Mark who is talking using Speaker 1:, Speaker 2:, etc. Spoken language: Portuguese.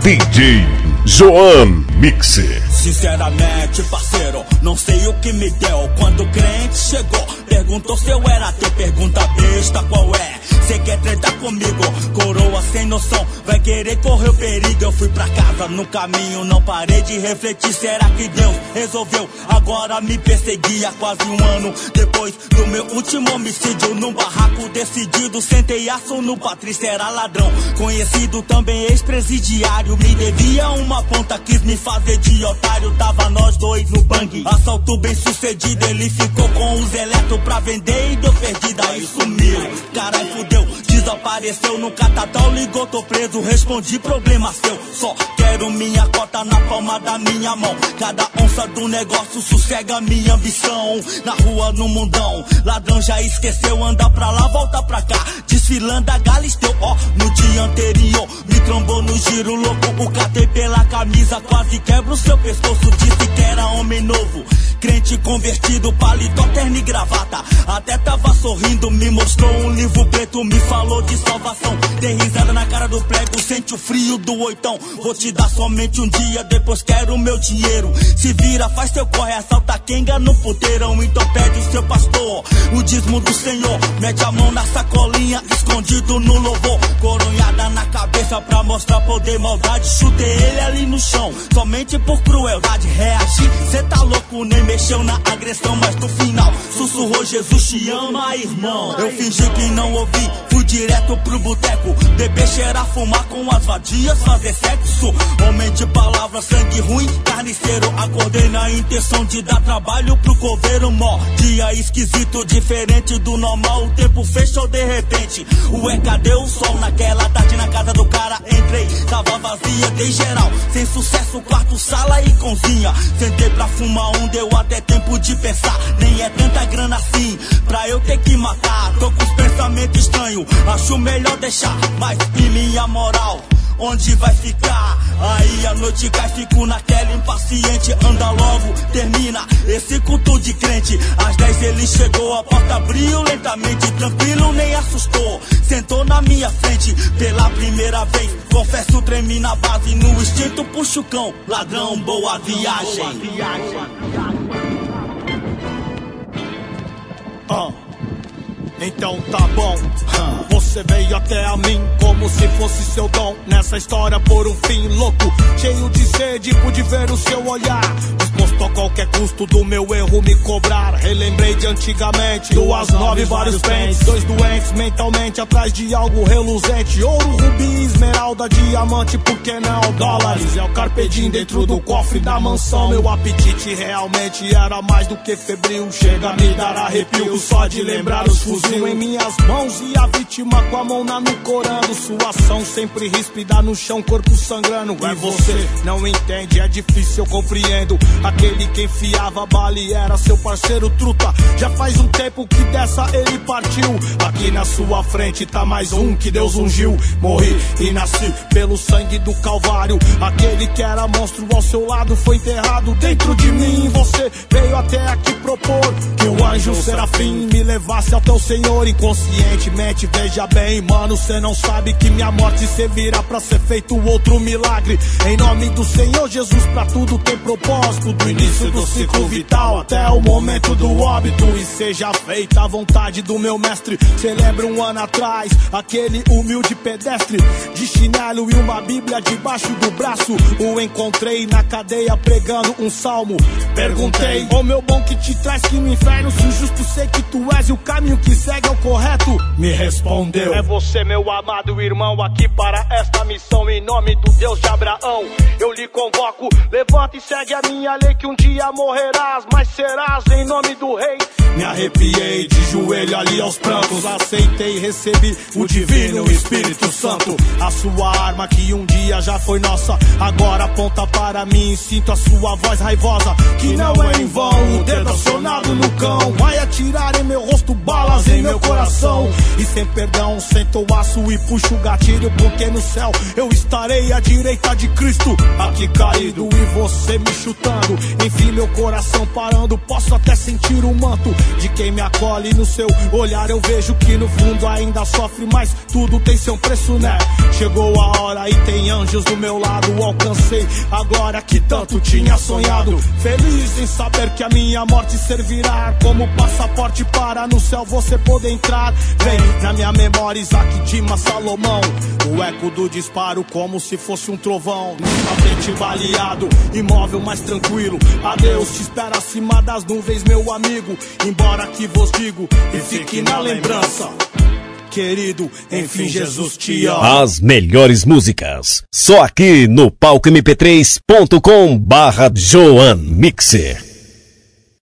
Speaker 1: DJ Joan Mixer.
Speaker 2: Sinceramente, parceiro, não sei o que me deu quando o crente chegou. Perguntou se eu era teu, pergunta besta qual é. Cê quer tretar comigo, coroa sem noção, vai querer correr o perigo. Eu fui pra casa, no caminho não parei de refletir. Será que Deus resolveu agora me perseguir? Há quase um ano depois do meu último homicídio, num barraco decidido, sentei aço no Patrícia, era ladrão, conhecido também ex-presidiário. Me devia uma ponta, quis me fazer de otário. Tava nós dois no bang, assalto bem sucedido. Ele ficou com os eletros pra vender e deu perdida. Aí sumiu, carai fudeu, desapareceu no catadão. Ligou, tô preso, respondi, problema seu. Só quero minha cota na palma da minha mão. Cada onça do negócio sossega minha ambição. Na rua, no mundão, ladrão já esqueceu. Anda pra lá, volta pra cá, desfilando a Galisteu. Ó, no dia anterior, me trombou no giro louco. O catei pela camisa, quase quebra o seu pescoço. Disse que era homem novo, crente convertido, paletó, terno e gravata. Até tava sorrindo, me mostrou um livro preto, me falou de salvação. Dei risada na cara do prego, sente o frio do oitão. Vou te dar somente um dia, depois quero o meu dinheiro. Se vira, faz teu corre, assalta quenga no puteirão. Então pede o seu pastor, o dízimo do Senhor. Mete a mão na sacolinha, escondido no louvor. Coronhada na cabeça pra mostrar poder, maldade. Chutei ele ali no chão, somente por crueldade. Reagi, cê tá louco, nem mexeu na agressão. Mas no final, sussurrou, Jesus te ama, irmão. Eu fingi que não ouvi, fui direto pro boteco. Beber, cheirar, fumar com as vadias, fazer sexo. Homem de palavra, sangue ruim, carniceiro. Acordei na intenção de dar trabalho pro coveiro. Mó dia esquisito, diferente do normal. O tempo fechou de repente. Ué, cadê o sol? Naquela tarde na casa do cara entrei, tava vazia, dei geral, sem sucesso, quarto, sala e cozinha. Sentei pra fumar um, deu até tempo de pensar. Nem é tanta grana assim pra eu ter que matar. Tô com os pensamentos estranhos, acho melhor deixar. Mas e minha moral, onde vai ficar? Aí a noite cai, fico naquela impaciente. Anda logo, termina esse culto de crente. Às 10 ele chegou, a porta abriu lentamente. Tranquilo, nem assustou, sentou na minha frente pela primeira vez. Confesso, tremi na base, no instinto puxo o cão. Ladrão, boa viagem.
Speaker 3: Então tá bom, você veio até a mim como se fosse seu dom. Nessa história por um fim louco, cheio de sede, pude ver o seu olhar, disposto a qualquer custo do meu erro me cobrar. Relembrei de antigamente, 2/9, vários pentes, 2 doentes mentalmente atrás de algo reluzente. Ouro, rubi, esmeralda, diamante, por que não dólares? É o carpe diem dentro do cofre da mansão. Meu apetite realmente era mais do que febril, chega a me dar arrepio só de lembrar os fuzil em minhas mãos e a vítima com a mão na no corando. Sua ação sempre ríspida no chão, corpo sangrando. E você não entende, é difícil, eu compreendo. Aquele que enfiava bala e era seu parceiro truta, já faz um tempo que dessa ele partiu. Aqui na sua frente tá mais um que Deus ungiu. Morri e nasci pelo sangue do Calvário. Aquele que era monstro ao seu lado foi enterrado dentro de mim. Você veio até aqui propor que o anjo serafim me levasse até o Senhor. Inconscientemente, veja bem, mano, cê não sabe que minha morte servirá pra ser feito outro milagre. Em nome do Senhor Jesus, pra tudo tem propósito, do início do ciclo vital até o momento do óbito. E seja feita a vontade do meu mestre. Cê lembra um ano atrás, aquele humilde pedestre de chinelo e uma bíblia debaixo do braço? O encontrei na cadeia pregando um salmo. Perguntei, ô meu bom, que te traz que no inferno, se o justo sei que tu és e o caminho que segue é o correto? Me respondeu, é você, meu amado irmão, aqui para esta missão. Em nome do Deus de Abraão, eu lhe convoco, levanta e segue a minha lei, que um dia morrerás, mas serás em nome do rei. Me arrepiei de joelho ali aos prantos, aceitei e recebi o divino Espírito Santo. A sua arma que um dia já foi nossa, agora aponta para mim, sinto a sua voz raivosa, que não é em vão o dedo acionado no cão. Vai atirar em meu rosto balas em meu coração, e sem perdão sento o aço e puxo o gatilho, porque no céu eu estarei à direita de Cristo. Aqui caído e você me chutando, enfim meu coração parando, posso até sentir o manto de quem me acolhe. No seu olhar eu vejo que no fundo ainda sofre, mas tudo tem seu preço, né? Chegou chegou a hora e tem anjos do meu lado. Alcancei agora que tanto tinha sonhado. Feliz em saber que a minha morte servirá como passaporte para no céu você poder entrar. Vem na minha memória Isaac Dimas Salomão, o eco do disparo como se fosse um trovão. Tapete baleado, imóvel mais tranquilo. Adeus, te espera acima das nuvens, meu amigo. Embora que vos digo e fique na lembrança, querido, enfim Jesus te ama.
Speaker 4: As melhores músicas, só aqui no palcomp3.com/Joan Mixer.